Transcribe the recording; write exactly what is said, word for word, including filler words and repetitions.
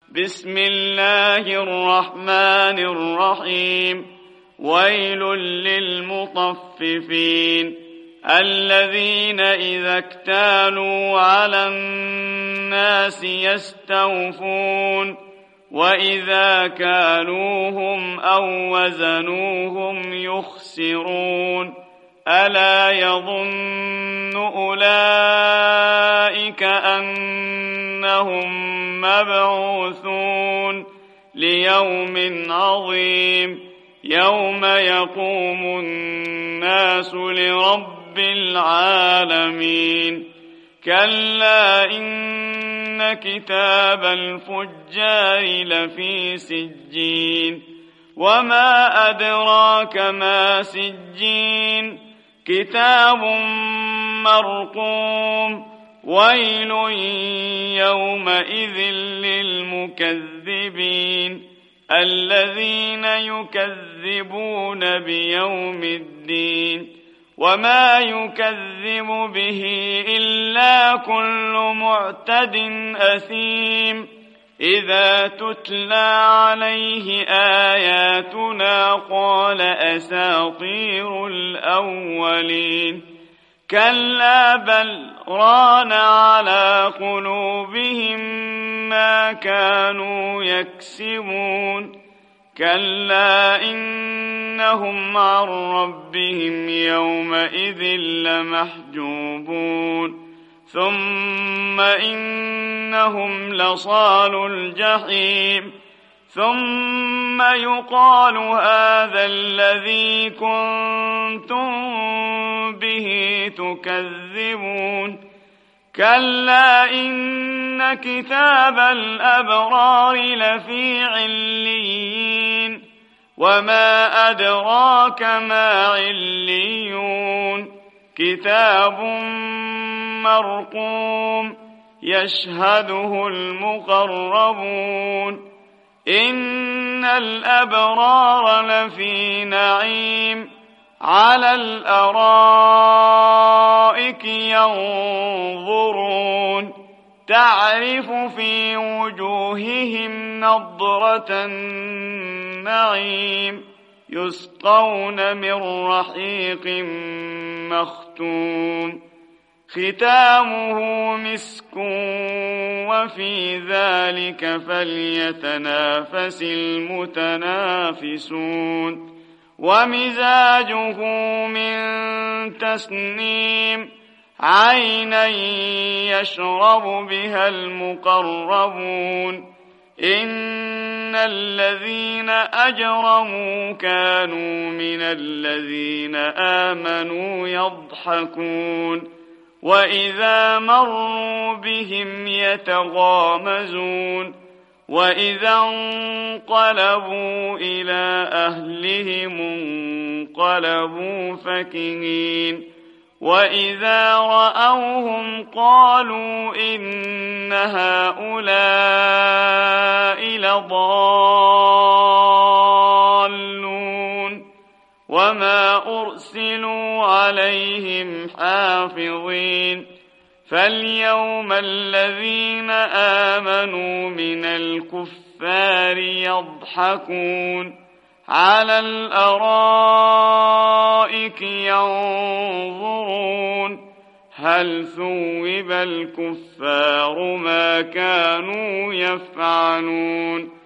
بسم الله الرحمن الرحيم ويل للمطففين الذين إذا اكتالوا على الناس يستوفون وإذا كالوهم أو وزنوهم يخسرون ألا يظن أولئك أنهم مبعوثون ليوم عظيم يوم يقوم الناس لرب العالمين كلا إن كتاب الفجار لفي سجين وما أدراك ما سجين كتاب مرقوم ويل يومئذ للمكذبين الذين يكذبون بيوم الدين وما يكذب به إلا كل معتد أثيم إذا تتلى عليه آياتنا قال أساطير الأولين كلا بل ران على قلوبهم ما كانوا يكسبون كلا إنهم عن ربهم يومئذ لمحجوبون ثم إنهم لصالو الجحيم ثم يقال هذا الذي كنتم به تكذبون كلا إن كتاب الأبرار لفي عليين وما أدراك ما عليون كتاب مرقوم يشهده المقربون إن الأبرار لفي نعيم على الأرائك ينظرون تعرف في وجوههم نضرة النعيم يسقون من رحيق مختوم ختامه مسك وفي ذلك فليتنافس المتنافسون ومزاجه من تسنيم عينا يشرب بها المقربون إن الذين أجرموا كانوا من الذين آمنوا يضحكون وإذا مروا بهم يتغامزون وإذا انقلبوا إلى أهلهم انقلبوا فكهين وإذا رأوهم قالوا إن هؤلاء لضالون وما أرسلوا عليهم حافظين فاليوم الذين آمنوا من الكفار يضحكون على الأرائك ينظرون هل ثوب الكفار ما كانوا يفعلون